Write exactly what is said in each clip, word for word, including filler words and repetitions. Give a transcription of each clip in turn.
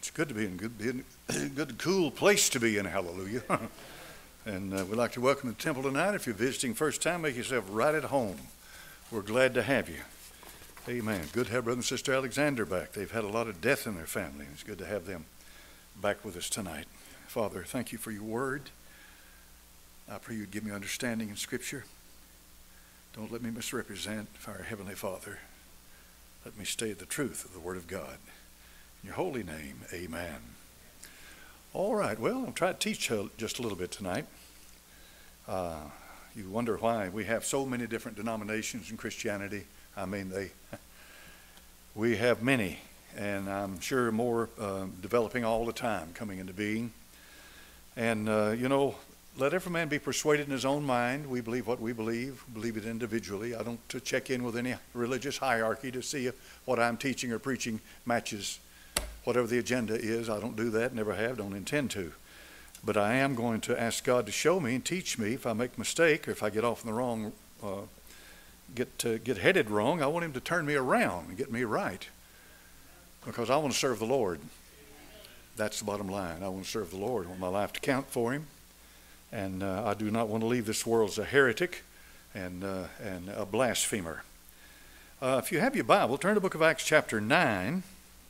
It's good to be in good, be in a good, cool place to be in. Hallelujah. And uh, we'd like to welcome you to the temple tonight. If you're visiting first time, make yourself right at home. We're glad to have you. Amen. Good to have Brother and Sister Alexander back. They've had a lot of death in their family. It's good to have them back with us tonight. Father, thank you for your word. I pray you'd give me understanding in Scripture. Don't let me misrepresent our Heavenly Father. Let me state the truth of the Word of God. In your holy name, amen. All right, well, I'll try to teach just a little bit tonight. Uh, you wonder why we have so many different denominations in Christianity. I mean, they, we have many, and I'm sure more uh, developing all the time, coming into being. And, uh, you know, let every man be persuaded in his own mind. We believe what we believe, believe it individually. I don't to check in with any religious hierarchy to see if what I'm teaching or preaching matches whatever the agenda is. I don't do that, never have, don't intend to. But I am going to ask God to show me and teach me if I make a mistake or if I get off in the wrong, uh, get uh, get headed wrong. I want him to turn me around and get me right, because I want to serve the Lord. That's the bottom line. I want to serve the Lord. I want my life to count for him. And uh, I do not want to leave this world as a heretic and, uh, and a blasphemer. Uh, if you have your Bible, turn to the book of Acts chapter nine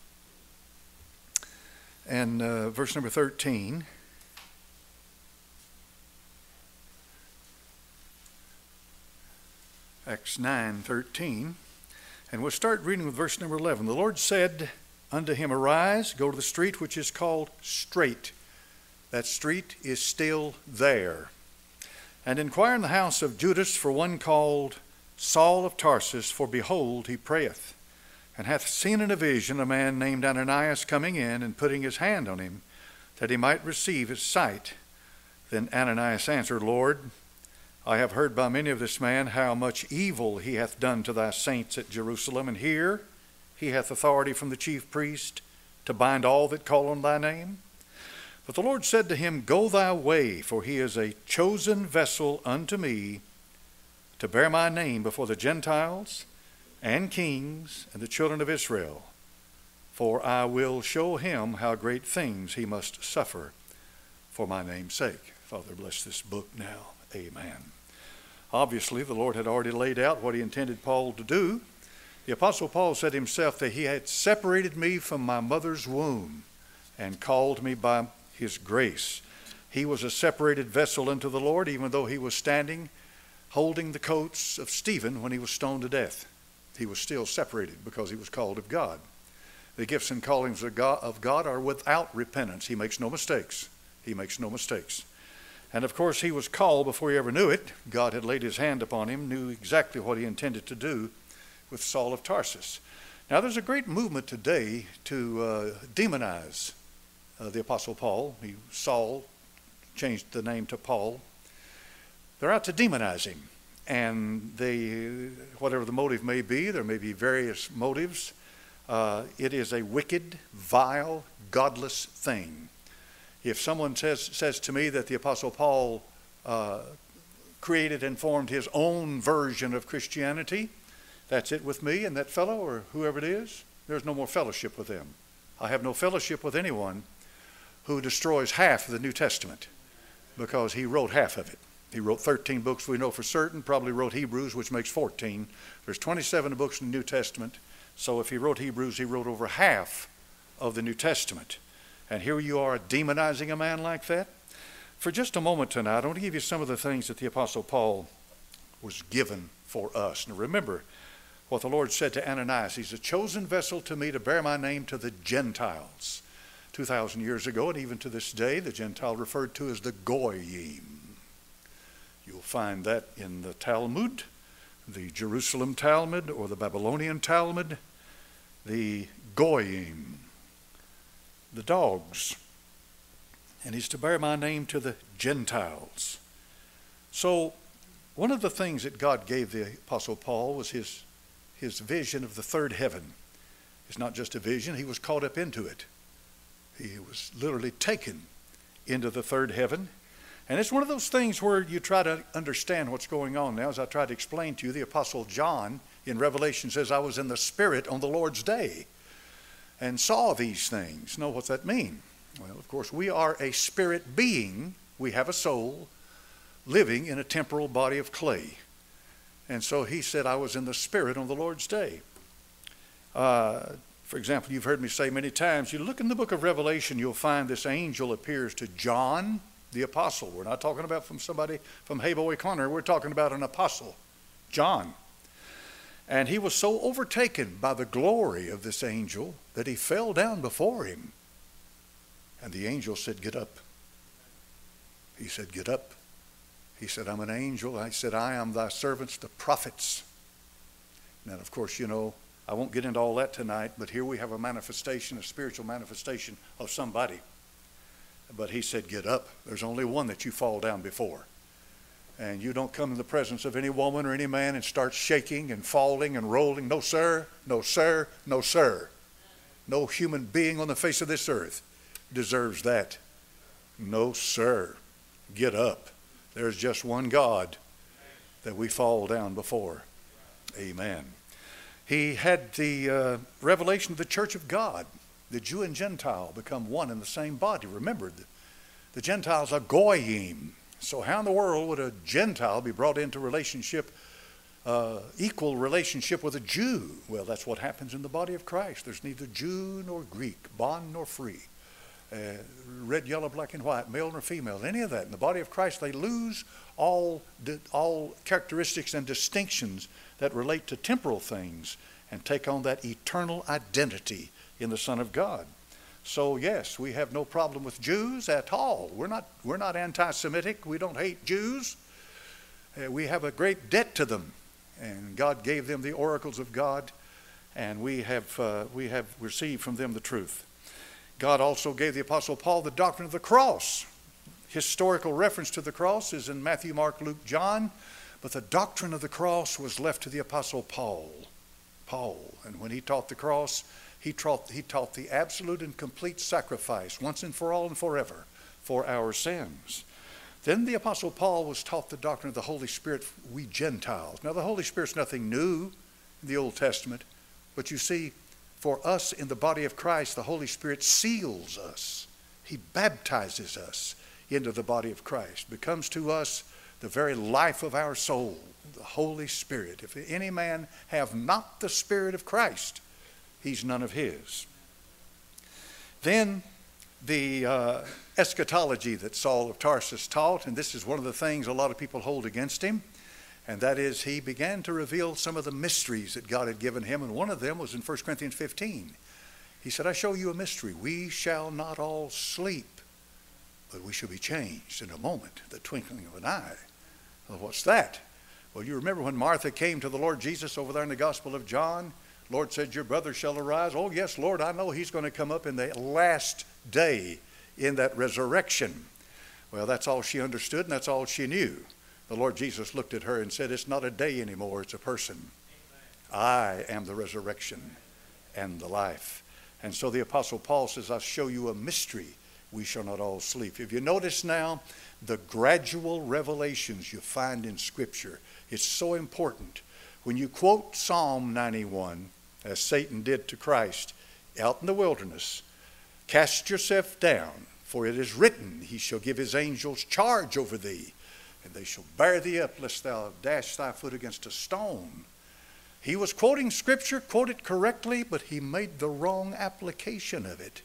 and uh, verse number thirteen. Acts nine thirteen. And we'll start reading with verse number eleven. The Lord said unto him, Arise, go to the street which is called Straight. That street is still there. And inquire in the house of Judas for one called Saul of Tarsus, for behold, he prayeth, and hath seen in a vision a man named Ananias coming in and putting his hand on him, that he might receive his sight. Then Ananias answered, Lord, I have heard by many of this man how much evil he hath done to thy saints at Jerusalem, and here he hath authority from the chief priest to bind all that call on thy name. But the Lord said to him, Go thy way, for he is a chosen vessel unto me to bear my name before the Gentiles and kings and the children of Israel. For I will show him how great things he must suffer for my name's sake. Father, bless this book now. Amen. Obviously, the Lord had already laid out what he intended Paul to do. The Apostle Paul said himself that he had separated me from my mother's womb and called me by his grace. He was a separated vessel unto the Lord, even though he was standing holding the coats of Stephen when he was stoned to death. He was still separated because he was called of God. The gifts and callings of God, of God are without repentance. He makes no mistakes. He makes no mistakes. And of course, he was called before he ever knew it. God had laid his hand upon him, knew exactly what he intended to do with Saul of Tarsus. Now, there's a great movement today to uh, demonize Uh, the Apostle Paul. He, Saul changed the name to Paul. They're out to demonize him. And they, whatever the motive may be, there may be various motives. Uh, it is a wicked, vile, godless thing. If someone says, says to me that the Apostle Paul uh, created and formed his own version of Christianity, that's it with me and that fellow or whoever it is. There's no more fellowship with them. I have no fellowship with anyone who destroys half of the New Testament, because he wrote half of it. He wrote thirteen books we know for certain, probably wrote Hebrews, which makes fourteen. There's twenty-seven books in the New Testament, so if he wrote Hebrews, he wrote over half of the New Testament. And here you are demonizing a man like that? For just a moment tonight, I want to give you some of the things that the Apostle Paul was given for us. Now remember what the Lord said to Ananias. He's a chosen vessel to me to bear my name to the Gentiles. two thousand years ago, and even to this day, the Gentile referred to as the Goyim. You'll find that in the Talmud, the Jerusalem Talmud or the Babylonian Talmud, the Goyim, the dogs. And he's to bear my name to the Gentiles. So one of the things that God gave the Apostle Paul was his, his vision of the third heaven. It's not just a vision, he was caught up into it. He was literally taken into the third heaven. And it's one of those things where you try to understand what's going on now. As I tried to explain to you, the Apostle John in Revelation says, I was in the Spirit on the Lord's day. and saw these things. Know what that mean? Well, of course, we are a spirit being. We have a soul living in a temporal body of clay. And so he said, I was in the Spirit on the Lord's day. Uh, for example, you've heard me say many times, you look in the book of Revelation, you'll find this angel appears to John the apostle. We're not talking about from somebody from Hayboy Corner. We're talking about an apostle, John. And he was so overtaken by the glory of this angel that he fell down before him. And the angel said, get up. He said, get up. He said, I'm an angel. I said, I am thy servants, the prophets. Now, of course, you know, I won't get into all that tonight, but here we have a manifestation, a spiritual manifestation of somebody. But he said, get up. There's only one that you fall down before. And you don't come in the presence of any woman or any man and start shaking and falling and rolling. No, sir. No, sir. No, sir. No human being on the face of this earth deserves that. No, sir. Get up. There's just one God that we fall down before. Amen. He had the uh, revelation of the church of God. The Jew and Gentile become one in the same body. Remember, the, the Gentiles are goyim. So how in the world would a Gentile be brought into relationship, uh, equal relationship with a Jew? Well, that's what happens in the body of Christ. There's neither Jew nor Greek, bond nor free. Uh, red, yellow, black, and white, male nor female, any of that. In the body of Christ, they lose all, all characteristics and distinctions that relate to temporal things and take on that eternal identity in the Son of God. So, yes, we have no problem with Jews at all. We're not, we're not anti-Semitic. We don't hate Jews. Uh, we have a great debt to them. And God gave them the oracles of God, and we have, uh, we have received from them the truth. God also gave the Apostle Paul the doctrine of the cross. Historical reference to the cross is in Matthew, Mark, Luke, John, but the doctrine of the cross was left to the Apostle Paul. Paul, and when he taught the cross, he taught, he taught the absolute and complete sacrifice, once and for all and forever, for our sins. Then the Apostle Paul was taught the doctrine of the Holy Spirit, we Gentiles. Now, the Holy Spirit's nothing new in the Old Testament, but you see, for us in the body of Christ, the Holy Spirit seals us. He baptizes us into the body of Christ, becomes to us the very life of our soul, the Holy Spirit. If any man have not the Spirit of Christ, he's none of his. Then the uh, eschatology that Saul of Tarsus taught, and this is one of the things a lot of people hold against him, and that is he began to reveal some of the mysteries that God had given him, and one of them was in First Corinthians fifteen. He said, I show you a mystery. We shall not all sleep, but we shall be changed in a moment, the twinkling of an eye. Well, what's that? Well, you remember when Martha came to the Lord Jesus over there in the Gospel of John? Lord said, your brother shall arise. Oh, yes, Lord, I know he's going to come up in the last day in that resurrection. Well, that's all she understood, and that's all she knew. The Lord Jesus looked at her and said, it's not a day anymore, it's a person. Amen. I am the resurrection and the life. And so the Apostle Paul says, I'll show you a mystery. We shall not all sleep. If you notice now, the gradual revelations you find in Scripture, it's so important. When you quote Psalm ninety-one, as Satan did to Christ out in the wilderness, cast yourself down, for it is written, he shall give his angels charge over thee, and they shall bear thee up, lest thou dash thy foot against a stone. He was quoting Scripture, quoted correctly, but he made the wrong application of it.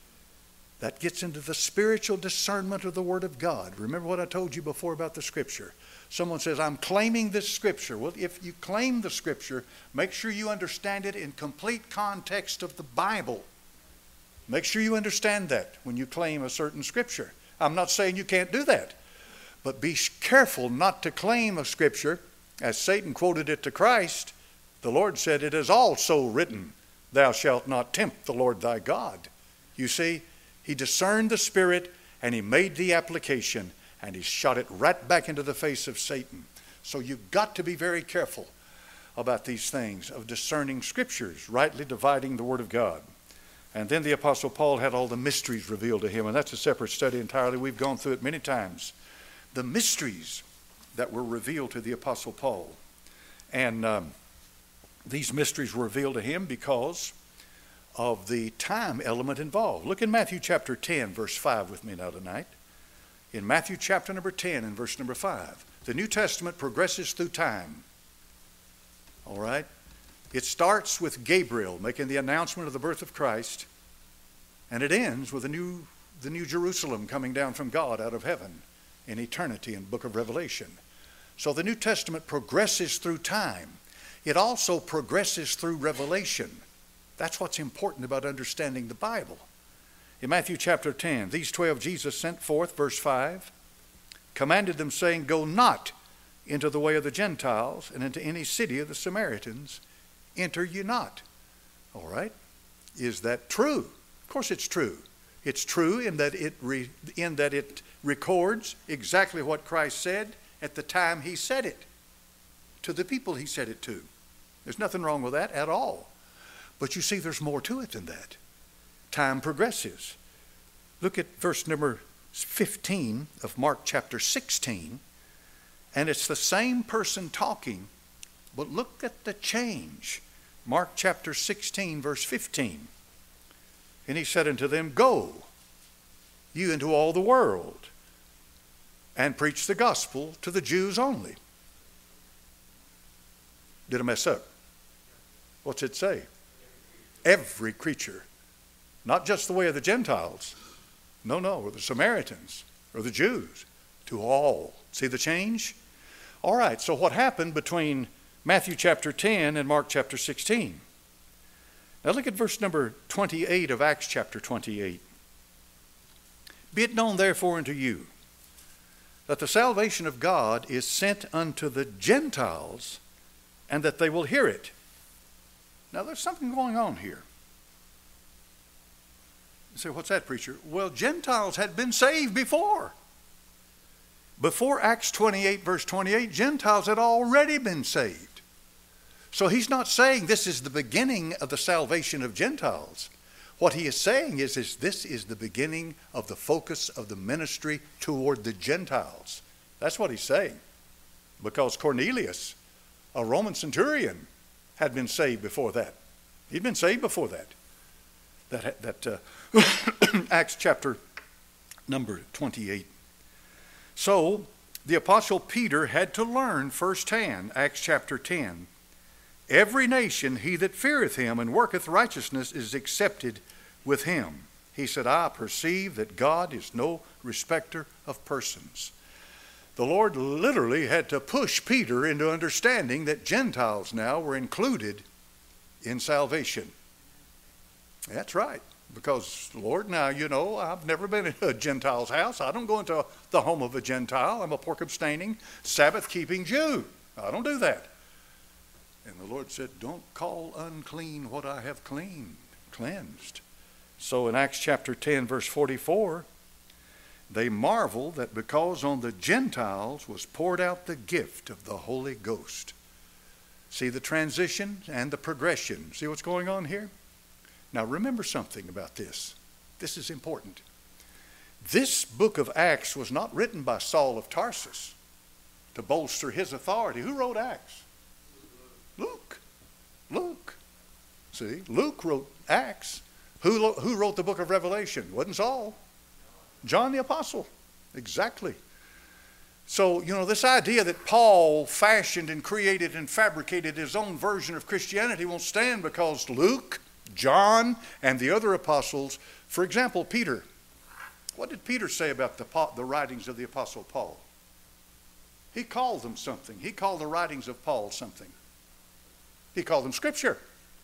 That gets into the spiritual discernment of the Word of God. Remember what I told you before about the Scripture. Someone says, I'm claiming this Scripture. Well, if you claim the Scripture, make sure you understand it in complete context of the Bible. Make sure you understand that when you claim a certain Scripture. I'm not saying you can't do that. But be careful not to claim a Scripture, as Satan quoted it to Christ. The Lord said, it is also written, thou shalt not tempt the Lord thy God. You see, he discerned the Spirit, and he made the application, and he shot it right back into the face of Satan. So you've got to be very careful about these things of discerning Scriptures, rightly dividing the Word of God. And then the Apostle Paul had all the mysteries revealed to him, and that's a separate study entirely. We've gone through it many times. The mysteries that were revealed to the Apostle Paul. And um, these mysteries were revealed to him because of the time element involved. Look in Matthew chapter ten, verse five with me now tonight. In Matthew chapter number ten and verse number five, the New Testament progresses through time. All right? It starts with Gabriel making the announcement of the birth of Christ, and it ends with the new, the new Jerusalem coming down from God out of heaven in eternity in the book of Revelation. So the New Testament progresses through time. It also progresses through revelation. That's what's important about understanding the Bible. In Matthew chapter ten, these twelve Jesus sent forth, verse five, commanded them, saying, go not into the way of the Gentiles, and into any city of the Samaritans enter ye not. All right? Is that true? Of course it's true. It's true in that it re, in that it records exactly what Christ said at the time he said it, to the people he said it to. There's nothing wrong with that at all. But you see, there's more to it than that. Time progresses. Look at verse number fifteen of Mark chapter sixteen, and it's the same person talking, but look at the change. Mark chapter sixteen, verse fifteen. And he said unto them, go you into all the world, and preach the gospel to the Jews only. Did I mess up? What's it say? Every creature. Not just the way of the Gentiles. No, no, or the Samaritans, or the Jews. To all. See the change? All right, so what happened between Matthew chapter ten and Mark chapter sixteen? Now look at verse number twenty-eight of Acts chapter twenty-eight. Be it known therefore unto you, that the salvation of God is sent unto the Gentiles, and that they will hear it. Now there's something going on here. You say, what's that, preacher? Well, Gentiles had been saved before. Before Acts twenty-eight, verse twenty-eight, Gentiles had already been saved. So he's not saying this is the beginning of the salvation of Gentiles. What he is saying is, is this is the beginning of the focus of the ministry toward the Gentiles. That's what he's saying. Because Cornelius, a Roman centurion, had been saved before that. He'd been saved before that. That, that uh, Acts chapter number twenty-eight. So the Apostle Peter had to learn firsthand, Acts chapter ten, every nation, he that feareth him and worketh righteousness is accepted with him. He said, I perceive that God is no respecter of persons. The Lord literally had to push Peter into understanding that Gentiles now were included in salvation. That's right. Because, Lord, now, you know, I've never been in a Gentile's house. I don't go into the home of a Gentile. I'm a pork-abstaining, Sabbath-keeping Jew. I don't do that. And the Lord said, don't call unclean what I have cleaned, cleansed. So in Acts chapter ten, verse forty-four, they marvel that because on the Gentiles was poured out the gift of the Holy Ghost. See the transition and the progression. See what's going on here? Now remember something about this. This is important. This book of Acts was not written by Saul of Tarsus to bolster his authority. Who wrote Acts? Luke. Luke. See, Luke wrote Acts. Who, who wrote the book of Revelation? It wasn't Saul. John the Apostle. Exactly. So, you know, this idea that Paul fashioned and created and fabricated his own version of Christianity won't stand, because Luke, John, and the other apostles, for example, Peter. What did Peter say about the, the writings of the Apostle Paul? He called them something. He called the writings of Paul something. He called them Scripture.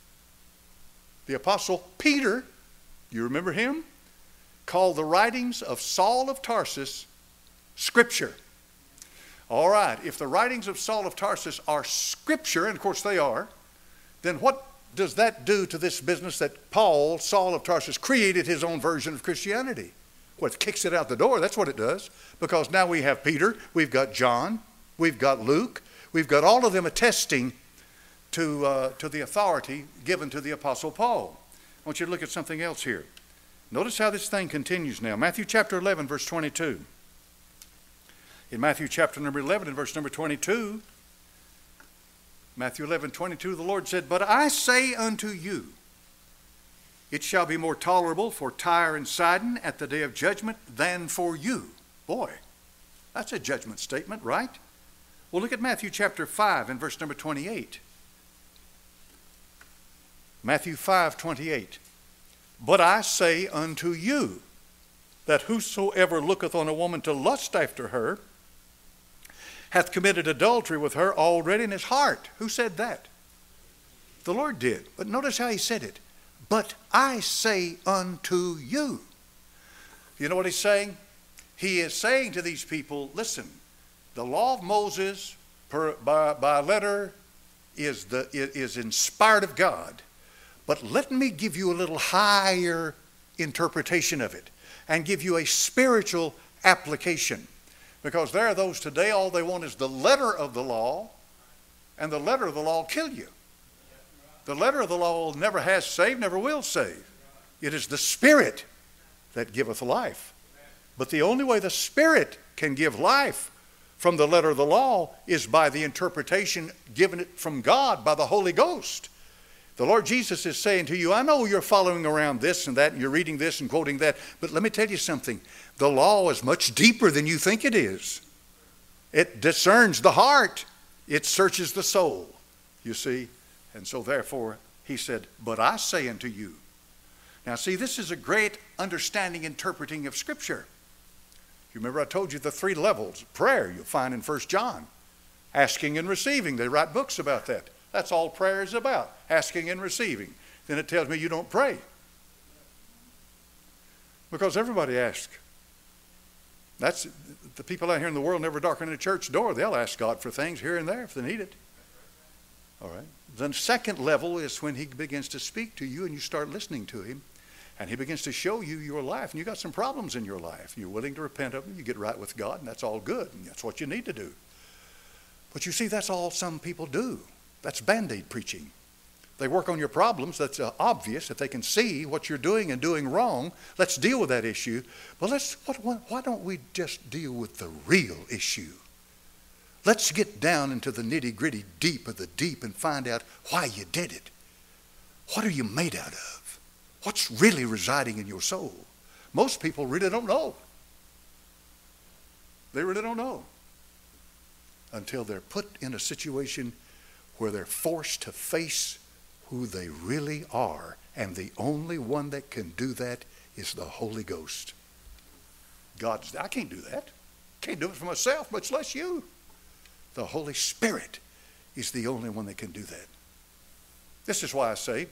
The Apostle Peter, you remember him? Called the writings of Saul of Tarsus Scripture. All right, if the writings of Saul of Tarsus are Scripture, and of course they are, then what does that do to this business that Paul, Saul of Tarsus, created his own version of Christianity? Well, it kicks it out the door. That's what it does. Because now we have Peter, we've got John, we've got Luke, we've got all of them attesting to, uh, to the authority given to the Apostle Paul. I want you to look at something else here. Notice how this thing continues now. Matthew chapter eleven, verse twenty-two. In Matthew chapter number eleven and verse number twenty-two, Matthew eleven, twenty-two, the Lord said, but I say unto you, It shall be more tolerable for Tyre and Sidon at the day of judgment than for you. Boy, that's a judgment statement, right? Well, look at Matthew chapter five and verse number twenty-eight. Matthew five, twenty-eight. But I say unto you, that whosoever looketh on a woman to lust after her, hath committed adultery with her already in his heart. Who said that? The Lord did. But notice how he said it. But I say unto you. You know what he's saying? He is saying to these people, listen, the law of Moses per, by, by letter is, the, is inspired of God. But let me give you a little higher interpretation of it and give you a spiritual application. Because there are those today, all they want is the letter of the law, and the letter of the law will kill you. The letter of the law never has saved, never will save. It is the Spirit that giveth life. But the only way the Spirit can give life from the letter of the law is by the interpretation given it from God by the Holy Ghost. The Lord Jesus is saying to you, I know you're following around this and that, and you're reading this and quoting that, but let me tell you something. The law is much deeper than you think it is. It discerns the heart. It searches the soul, you see. And so therefore, he said, but I say unto you. Now see, this is a great understanding, interpreting of Scripture. You remember I told you the three levels of prayer you'll find in First John. Asking and receiving. They write books about that. That's all prayer is about, asking and receiving. Then it tells me you don't pray. Because everybody asks. That's the people out here in the world never darken a church door. They'll ask God for things here and there if they need it. All right. Then second level is when he begins to speak to you and you start listening to him. And he begins to show you your life. And you got some problems in your life. You're willing to repent of them. You get right with God. And that's all good. And that's what you need to do. But you see, that's all some people do. That's Band-Aid preaching. They work on your problems. That's uh, obvious. If they can see what you're doing and doing wrong, let's deal with that issue. But let's, what, what, why don't we just deal with the real issue? Let's get down into the nitty-gritty deep of the deep and find out why you did it. What are you made out of? What's really residing in your soul? Most people really don't know. They really don't know until they're put in a situation where they're forced to face who they really are. And the only one that can do that is the Holy Ghost. God's, I can't do that. Can't do it for myself, much less you. The Holy Spirit is the only one that can do that. This is why I say,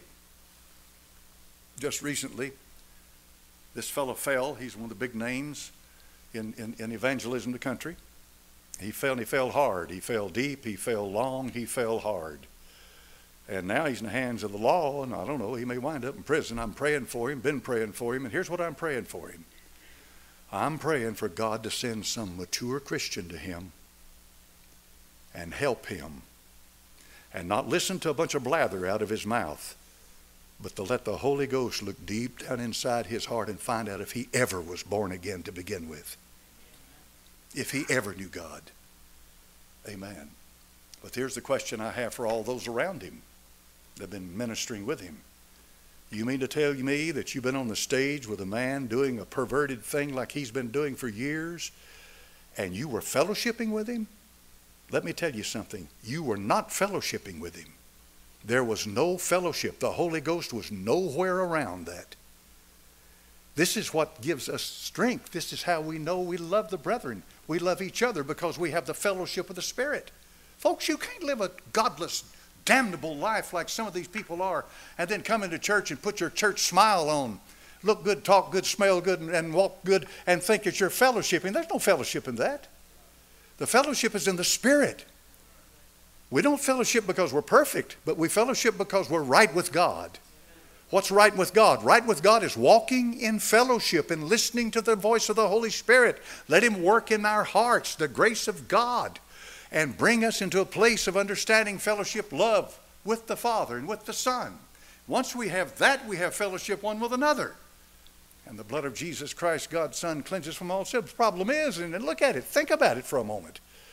just recently, this fellow fell. He's one of the big names in, in, in evangelism in the country. He fell and he fell hard. He fell deep. He fell long. He fell hard. And now he's in the hands of the law, and I don't know, he may wind up in prison. I'm praying for him, been praying for him, and here's what I'm praying for him. I'm praying for God to send some mature Christian to him and help him and not listen to a bunch of blather out of his mouth, but to let the Holy Ghost look deep down inside his heart and find out if he ever was born again to begin with. If he ever knew God. Amen. But here's the question I have for all those around him that have been ministering with him. You mean to tell me that you've been on the stage with a man doing a perverted thing like he's been doing for years, and you were fellowshipping with him? Let me tell you something. You were not fellowshipping with him. There was no fellowship. The Holy Ghost was nowhere around that. This is what gives us strength. This is how we know we love the brethren. We love each other because we have the fellowship of the Spirit. Folks, you can't live a godless, damnable life like some of these people are and then come into church and put your church smile on, look good, talk good, smell good, and, and walk good and think that you're fellowshipping. There's no fellowship in that. The fellowship is in the Spirit. We don't fellowship because we're perfect, but we fellowship because we're right with God. What's right with God? Right with God is walking in fellowship and listening to the voice of the Holy Spirit. Let him work in our hearts, the grace of God, and bring us into a place of understanding, fellowship, love with the Father and with the Son. Once we have that, we have fellowship one with another. And the blood of Jesus Christ, God's Son, cleanses from all sin. The problem is, and look at it, think about it for a moment.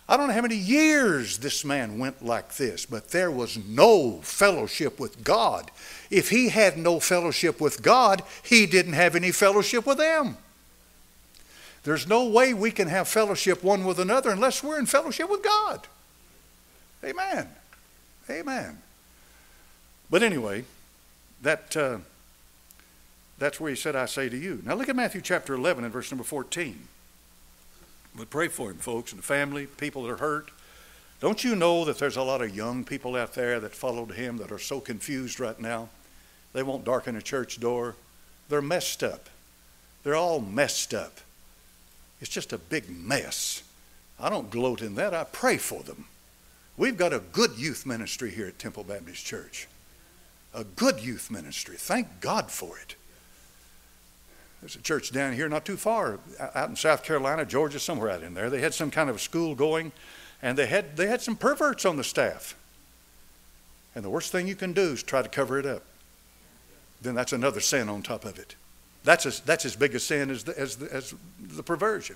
I don't know how many years this man went like this, but there was no fellowship with God. If he had no fellowship with God, he didn't have any fellowship with them. There's no way we can have fellowship one with another unless we're in fellowship with God. Amen. Amen. But anyway, that uh, that's where he said, I say to you. Now look at Matthew chapter eleven and verse number fourteen. But pray for him, folks, and the family, people that are hurt. Don't you know that there's a lot of young people out there that followed him that are so confused right now? They won't darken a church door. They're messed up. They're all messed up. It's just a big mess. I don't gloat in that. I pray for them. We've got a good youth ministry here at Temple Baptist Church. A good youth ministry. Thank God for it. There's a church down here not too far, out in South Carolina, Georgia, somewhere out in there. They had some kind of school going, and they had they had some perverts on the staff. And the worst thing you can do is try to cover it up. Then that's another sin on top of it. That's as, that's as big a sin as the, as, the, as the perversion.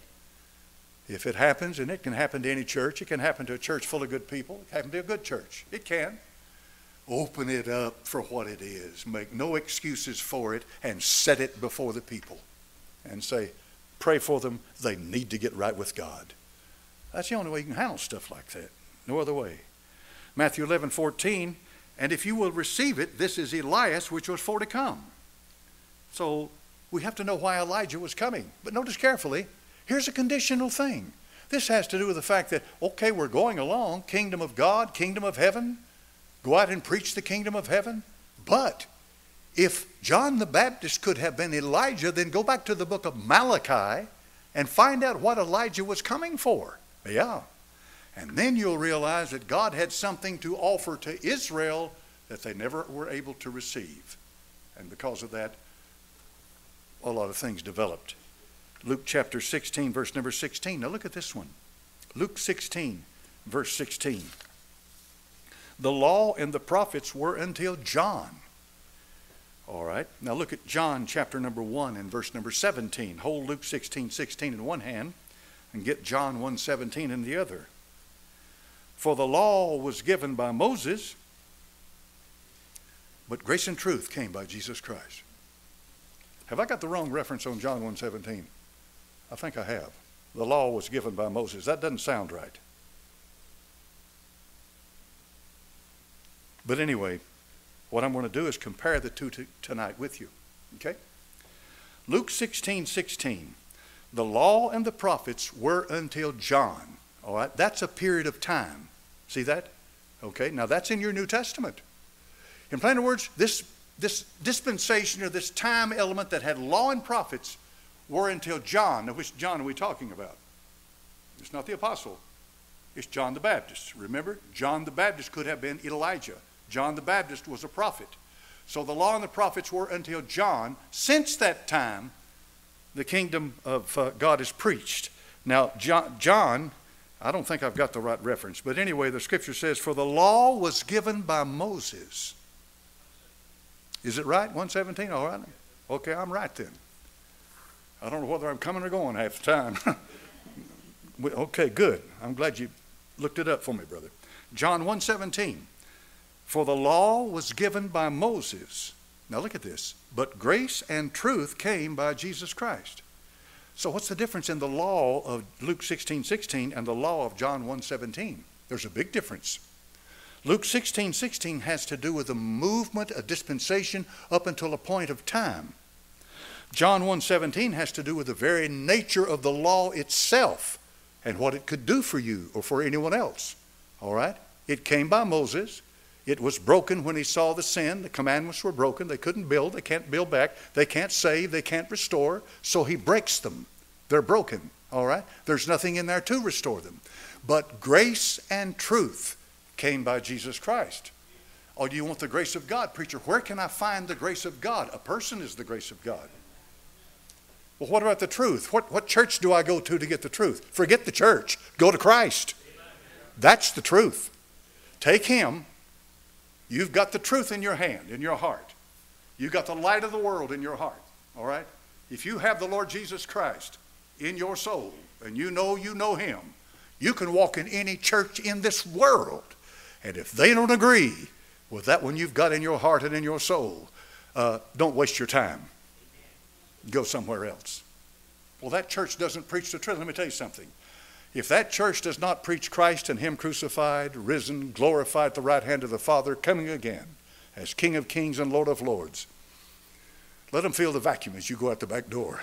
If it happens, and it can happen to any church, it can happen to a church full of good people, it can happen to a good church. It can. Open it up for what it is. Make no excuses for it and set it before the people. And say, pray for them. They need to get right with God. That's the only way you can handle stuff like that. No other way. Matthew eleven fourteen, and if you will receive it, this is Elias which was for to come. So we have to know why Elijah was coming. But notice carefully, here's a conditional thing. This has to do with the fact that, okay, we're going along, kingdom of God, kingdom of heaven. Go out and preach the kingdom of heaven. But if John the Baptist could have been Elijah, then go back to the book of Malachi and find out what Elijah was coming for. Yeah. And then you'll realize that God had something to offer to Israel that they never were able to receive. And because of that, a lot of things developed. Luke chapter sixteen, verse number sixteen. Now look at this one. Luke sixteen, verse sixteen. The law and the prophets were until John. All right. Now look at John chapter number one and verse number seventeen. Hold Luke sixteen, sixteen in one hand and get John one seventeen in the other. For the law was given by Moses, but grace and truth came by Jesus Christ. Have I got the wrong reference on John one seventeen? I think I have. The law was given by Moses. That doesn't sound right. But anyway, what I'm going to do is compare the two t- tonight with you. Okay? Luke sixteen, sixteen. The law and the prophets were until John. All right? That's a period of time. See that? Okay? Now that's in your New Testament. In plain words, this, this dispensation or this time element that had law and prophets were until John. Now which John are we talking about? It's not the apostle. It's John the Baptist. Remember? John the Baptist could have been Elijah. John the Baptist was a prophet. So the law and the prophets were until John. Since that time, the kingdom of uh, God is preached. Now, John, John, I don't think I've got the right reference, but anyway, the scripture says, for the law was given by Moses. Is it right? one seventeen? All right. Okay, I'm right then. I don't know whether I'm coming or going half the time. Okay, good. I'm glad you looked it up for me, brother. John one seventeen. For the law was given by Moses. Now look at this. But grace and truth came by Jesus Christ. So what's the difference in the law of Luke sixteen, sixteen and the law of John one seventeen? There's a big difference. Luke sixteen, sixteen has to do with the movement, a dispensation up until a point of time. John one seventeen has to do with the very nature of the law itself and what it could do for you or for anyone else. All right? It came by Moses. It was broken when he saw the sin. The commandments were broken. They couldn't build. They can't build back. They can't save. They can't restore. So he breaks them. They're broken. All right? There's nothing in there to restore them. But grace and truth came by Jesus Christ. Oh, do you want the grace of God? Preacher, where can I find the grace of God? A person is the grace of God. Well, what about the truth? What, what church do I go to to get the truth? Forget the church. Go to Christ. That's the truth. Take him. You've got the truth in your hand, in your heart. You've got the light of the world in your heart. All right? If you have the Lord Jesus Christ in your soul, and you know you know him, You can walk in any church in this world, and if they don't agree with that one you've got in your heart and in your soul, uh, don't waste your time. Go somewhere else. Well, that church doesn't preach the truth. Let me tell you something. If that church does not preach Christ and him crucified, risen, glorified at the right hand of the Father, coming again as King of kings and Lord of lords, let them feel the vacuum as you go out the back door.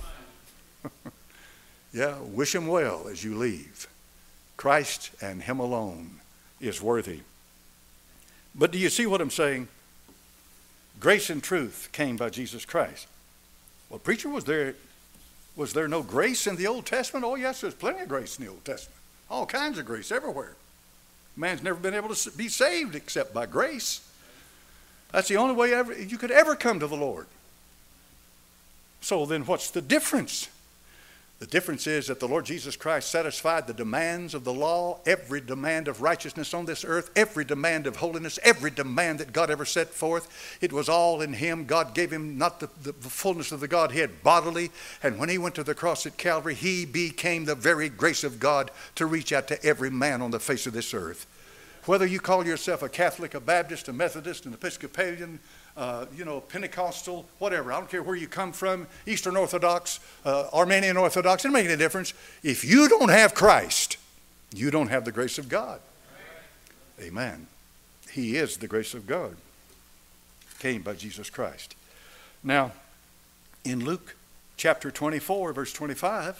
Yeah, wish him well as you leave. Christ and him alone is worthy. But do you see what I'm saying? Grace and truth came by Jesus Christ. Well, preacher, was there, was there no grace in the Old Testament? Oh, yes, there's plenty of grace in the Old Testament. All kinds of grace everywhere. Man's never been able to be saved except by grace. That's the only way ever, you could ever come to the Lord. So then what's the difference? The difference is that the Lord Jesus Christ satisfied the demands of the law, every demand of righteousness on this earth, every demand of holiness, every demand that God ever set forth. It was all in him. God gave him not the, the fullness of the Godhead bodily. And when he went to the cross at Calvary, he became the very grace of God to reach out to every man on the face of this earth. Whether you call yourself a Catholic, a Baptist, a Methodist, an Episcopalian, Uh, you know, Pentecostal, whatever. I don't care where you come from, Eastern Orthodox, uh, Armenian Orthodox, it doesn't make any difference. If you don't have Christ, you don't have the grace of God. Amen. He is the grace of God. Came by Jesus Christ. Now, in Luke chapter twenty-four, verse twenty-five,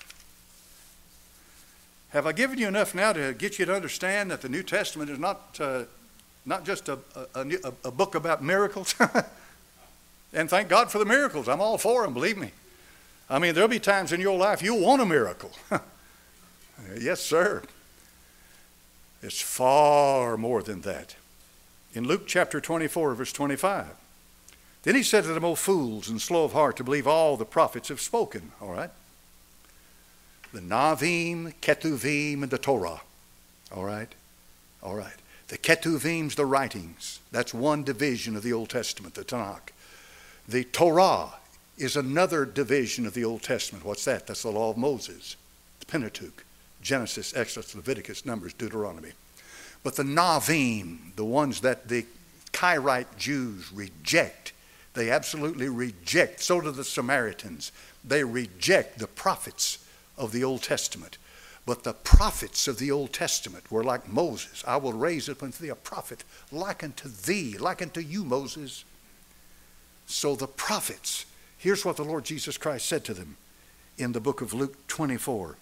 have I given you enough now to get you to understand that the New Testament is not uh, Not just a, a, a, a book about miracles. And thank God for the miracles. I'm all for them, believe me. I mean, there'll be times in your life you'll want a miracle. Yes, sir. It's far more than that. In Luke chapter twenty-four, verse twenty-five, then he said to them, O fools and slow of heart to believe all the prophets have spoken. All right. The Navim, Ketuvim, and the Torah. All right. All right. The Ketuvim's the writings. That's one division of the Old Testament, the Tanakh. The Torah is another division of the Old Testament. What's that? That's the law of Moses, the Pentateuch, Genesis, Exodus, Leviticus, Numbers, Deuteronomy. But the Navim, the ones that the Karaite Jews reject, they absolutely reject. So do the Samaritans. They reject the prophets of the Old Testament. But the prophets of the Old Testament were like Moses. I will raise up unto thee a prophet like unto thee, like unto you, Moses. So the prophets, here's what the Lord Jesus Christ said to them in the book of Luke twenty-four.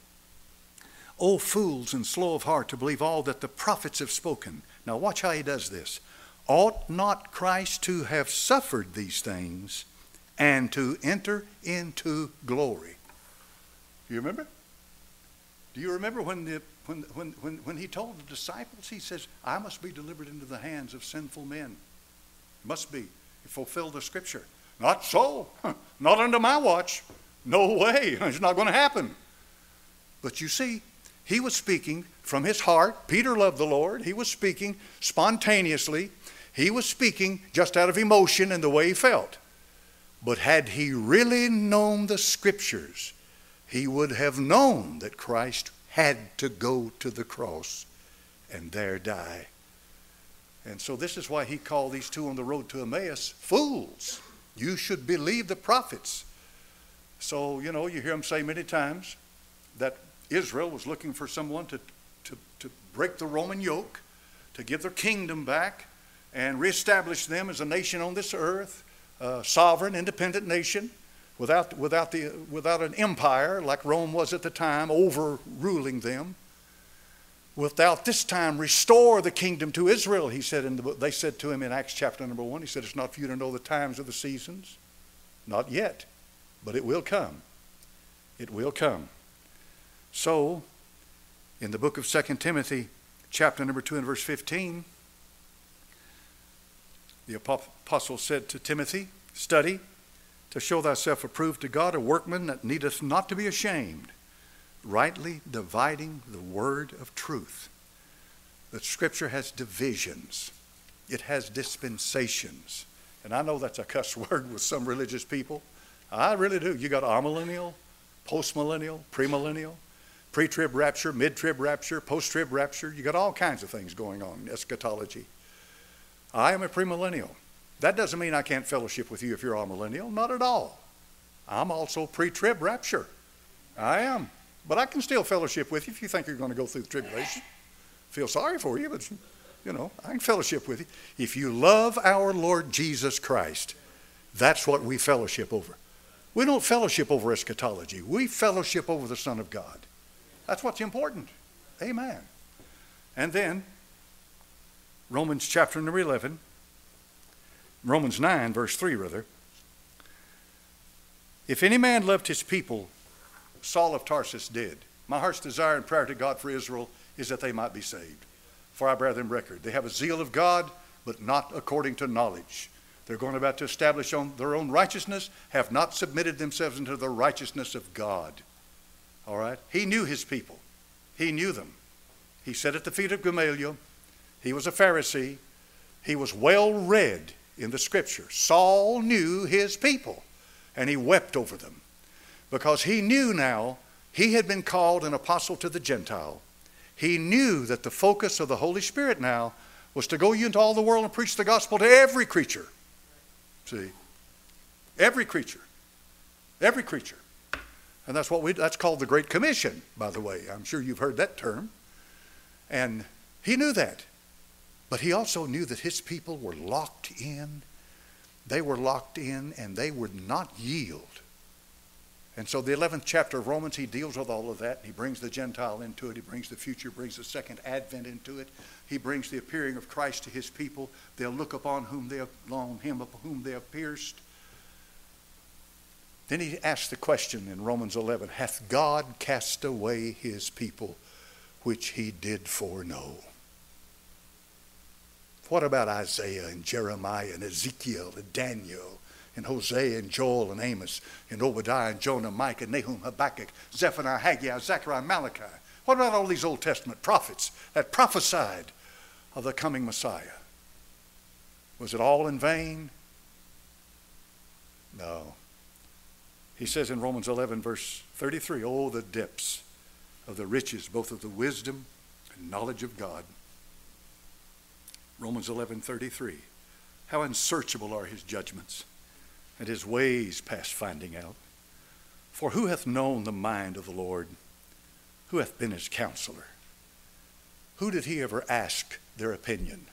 O fools and slow of heart to believe all that the prophets have spoken. Now watch how he does this. Ought not Christ to have suffered these things and to enter into glory? Do you remember? Do you remember when, the, when, when, when, when he told the disciples, he says, I must be delivered into the hands of sinful men. Must be. Fulfill the scripture. Not so. Not under my watch. No way. It's not going to happen. But you see, he was speaking from his heart. Peter loved the Lord. He was speaking spontaneously. He was speaking just out of emotion and the way he felt. But had he really known the scriptures, he would have known that Christ had to go to the cross and there die. And so this is why he called these two on the road to Emmaus fools. You should believe the prophets. So, you know, you hear him say many times that Israel was looking for someone to, to, to break the Roman yoke, to give their kingdom back and reestablish them as a nation on this earth, a sovereign, independent nation. Without, without, the, without an empire like Rome was at the time, overruling them. Without this time restore the kingdom to Israel, he said in the book. They said to him in Acts chapter number one, he said, it's not for you to know the times or the seasons. Not yet, but it will come. It will come. So, in the book of Second Timothy, chapter number two and verse fifteen, the apostle said to Timothy, study to show thyself approved to God, a workman that needeth not to be ashamed, rightly dividing the word of truth. The scripture has divisions. It has dispensations. And I know that's a cuss word with some religious people. I really do. You got amillennial, postmillennial, premillennial. Pre-trib rapture, mid-trib rapture, post-trib rapture. You got all kinds of things going on in eschatology. I am a premillennial. That doesn't mean I can't fellowship with you if you're all millennial. Not at all. I'm also pre-trib rapture. I am. But I can still fellowship with you if you think you're going to go through the tribulation. Feel sorry for you, but, you know, I can fellowship with you. If you love our Lord Jesus Christ, that's what we fellowship over. We don't fellowship over eschatology. We fellowship over the Son of God. That's what's important. Amen. And then, Romans chapter number eleven, Romans nine, verse three, rather. If any man loved his people, Saul of Tarsus did. My heart's desire and prayer to God for Israel is that they might be saved. For I bear them record. They have a zeal of God, but not according to knowledge. They're going about to establish on their own righteousness, have not submitted themselves into the righteousness of God. All right? He knew his people. He knew them. He sat at the feet of Gamaliel. He was a Pharisee. He was well read in the Scripture. Saul knew his people, and he wept over them because he knew now he had been called an apostle to the Gentile. He knew that the focus of the Holy Spirit now was to go into all the world and preach the gospel to every creature. See? Every creature. Every creature. And that's what we, that's called the Great Commission, by the way. I'm sure you've heard that term. And he knew that. But he also knew that his people were locked in. They were locked in and they would not yield. And so the eleventh chapter of Romans, he deals with all of that. He brings the Gentile into it. He brings the future, brings the second advent into it. He brings the appearing of Christ to his people. They'll look upon whom they have, on him upon whom they have pierced. Then he asks the question in Romans eleven, hath God cast away his people which he did foreknow? What about Isaiah and Jeremiah and Ezekiel and Daniel and Hosea and Joel and Amos and Obadiah and Jonah, Micah, Nahum, Habakkuk, Zephaniah, Haggai, Zechariah, Malachi? What about all these Old Testament prophets that prophesied of the coming Messiah? Was it all in vain? No. He says in Romans eleven, verse thirty-three, oh, the depths of the riches, both of the wisdom and knowledge of God. Romans eleven, thirty-three, how unsearchable are his judgments, and his ways past finding out. For who hath known the mind of the Lord? Who hath been his counselor? Who did he ever ask their opinion?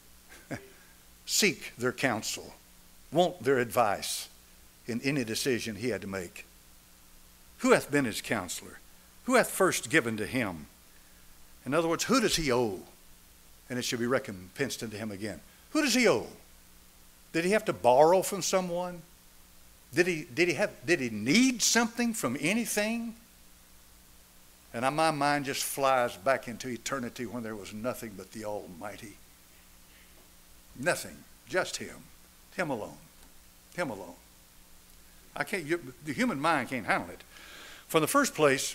Seek their counsel, want their advice in any decision he had to make? Who hath been his counselor? Who hath first given to him? In other words, who does he owe? And it should be recompensed unto him again. Who does he owe? Did he have to borrow from someone? Did he, did he, have, did he need something from anything? And my mind just flies back into eternity when there was nothing but the Almighty. Nothing, just him. Him alone. Him alone. I can't, you, the human mind can't handle it. For the first place,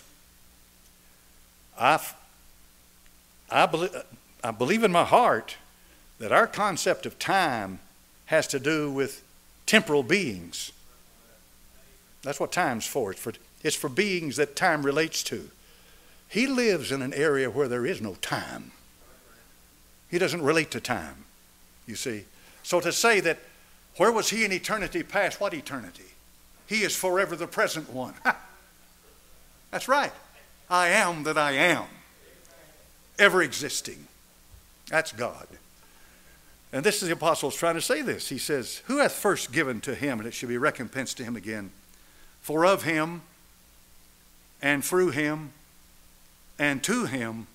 I, I, believe, I believe in my heart that our concept of time has to do with temporal beings. That's what time's for. It's for, it's for beings that time relates to. He lives in an area where there is no time. He doesn't relate to time, you see. So to say that, where was he in eternity past? What eternity? He is forever the present one. That's right. I am that I am. Ever existing. That's God. And this is the apostles trying to say this. He says, who hath first given to him, and it should be recompensed to him again? For of him, and through him, and to him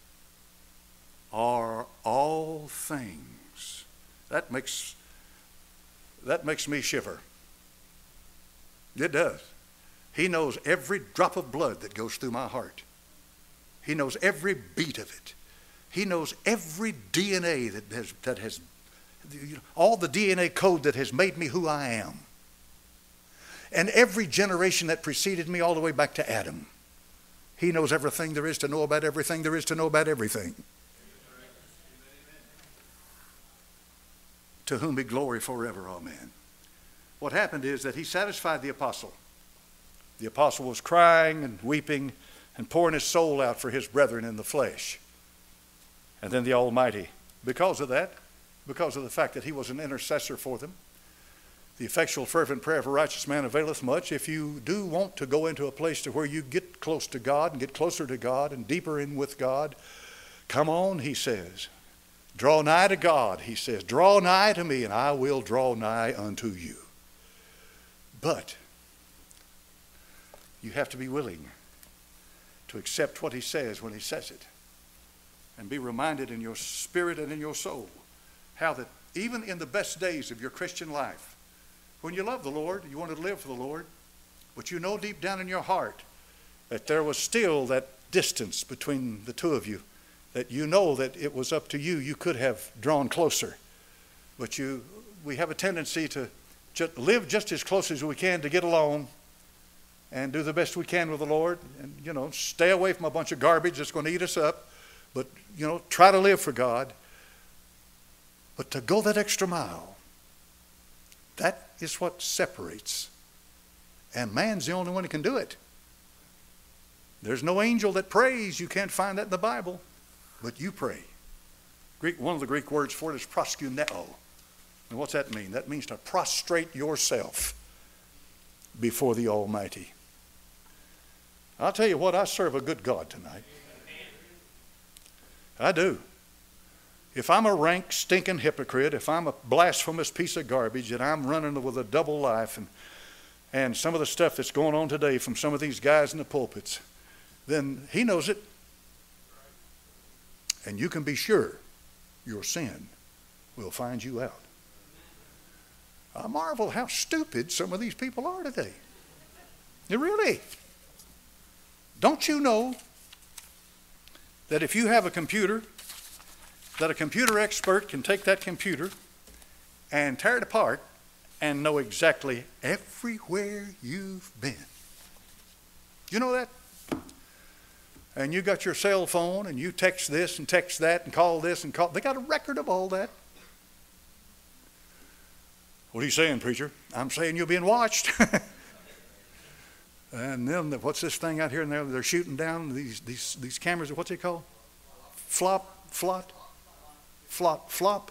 are all things. That makes, that makes me shiver. It does. He knows every drop of blood that goes through my heart. He knows every beat of it. He knows every D N A that has, that has all the D N A code that has made me who I am. And every generation that preceded me all the way back to Adam. He knows everything there is to know about everything there is to know about everything. To whom be glory forever, amen. What happened is that he satisfied the apostle. The apostle was crying and weeping and pouring his soul out for his brethren in the flesh. And then the Almighty, because of that, because of the fact that he was an intercessor for them, the effectual fervent prayer of a righteous man availeth much. If you do want to go into a place to where you get close to God and get closer to God and deeper in with God, come on, he says. Draw nigh to God, he says. Draw nigh to me, and I will draw nigh unto you. But you have to be willing to accept what he says when he says it, and be reminded in your spirit and in your soul how that even in the best days of your Christian life, when you love the Lord, you want to live for the Lord, but you know deep down in your heart that there was still that distance between the two of you, that you know that it was up to you. You could have drawn closer, but you, we have a tendency to just live just as close as we can to get along and do the best we can with the Lord, and, you know, stay away from a bunch of garbage that's going to eat us up, but, you know, try to live for God. But to go that extra mile, that is what separates. And man's the only one who can do it. There's no angel that prays. You can't find that in the Bible. But you pray. Greek, one of the Greek words for it is proskuneo. And what's that mean? That means to prostrate yourself before the Almighty. I'll tell you what, I serve a good God tonight. I do. If I'm a rank, stinking hypocrite, if I'm a blasphemous piece of garbage, and I'm running with a double life, and, and some of the stuff that's going on today from some of these guys in the pulpits, then he knows it. And you can be sure your sin will find you out. I marvel how stupid some of these people are today. You really. Don't you know that if you have a computer, that a computer expert can take that computer and tear it apart and know exactly everywhere you've been? You know that? And you got your cell phone and you text this and text that and call this and call. They got a record of all that. What are you saying, preacher? I'm saying you're being watched. And then what's this thing out here and there? They're shooting down these these these cameras. What's it called? Flop, flot, flop, flop,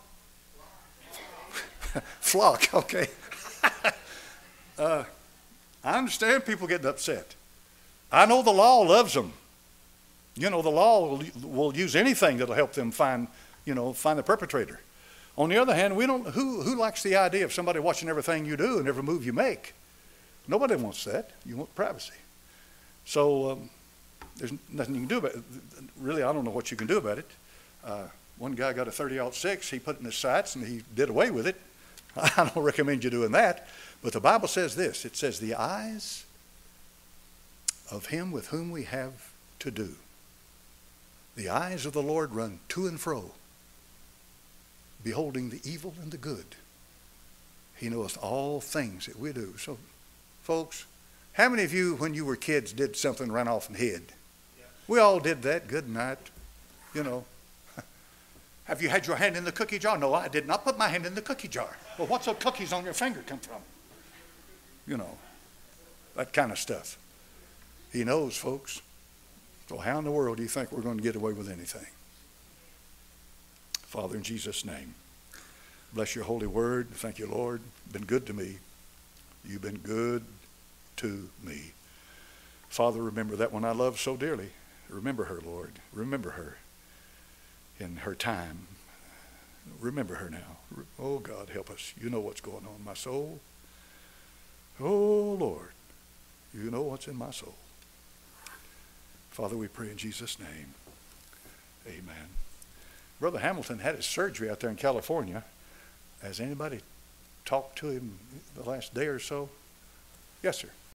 flock. Okay. uh, I understand people getting upset. I know the law loves them. You know, the law will, will use anything that'll help them find, you know, find the perpetrator. On the other hand, we don't. Who who likes the idea of somebody watching everything you do and every move you make? Nobody wants that. You want privacy. So um, there's nothing you can do about it. Really, I don't know what you can do about it. Uh, one guy got a thirty aught six. He put it in his sights and he did away with it. I don't recommend you doing that. But the Bible says this. It says, the eyes of him with whom we have to do. The eyes of the Lord run to and fro, beholding the evil and the good. He knows all things that we do. So, folks, how many of you, when you were kids, did something, ran off and hid? Yeah. We all did that. Good night. You know. Have you had your hand in the cookie jar? No, I did not put my hand in the cookie jar. Well, what's those cookies on your finger come from? You know, that kind of stuff. He knows, folks. So how in the world do you think we're going to get away with anything? Father, in Jesus' name, bless your holy word. Thank you, Lord. Been good to me. You've been good to me. Father, remember that one I love so dearly. Remember her, Lord. Remember her in her time. Remember her now. Oh, God, help us. You know what's going on in my soul. Oh, Lord, you know what's in my soul. Father, we pray in Jesus' name. Amen. Brother Hamilton had his surgery out there in California. Has anybody talked to him the last day or so? Yes, sir.